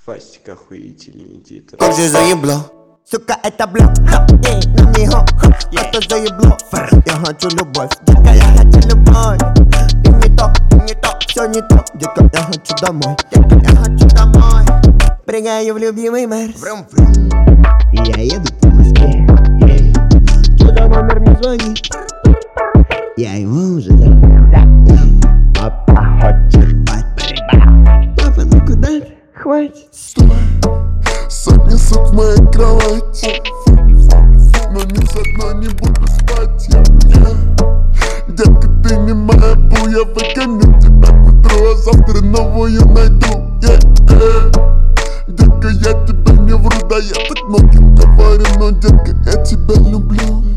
Фастик охуительный, иди это. Как же заебло, сука, это блок. На мне хо, а то заебло. Я хочу любовь, детка, я хочу любовь. Ты не то, все не то. Детка, я хочу домой, детка, я хочу домой. Прыгаю в любимый Мерс. И я еду по Москве. Туда номер не звони. Я ему уже папа хочет спать. Папа, ну куда ты? Хватит. Сотни сот в моей кровати. Но ни с одной не буду спать я. Детка, ты не моя бу, я выгоню тебя к утру, а завтра новую найду. Детка, я тебе не вру, да я так многим говорю, но детка, я тебя люблю.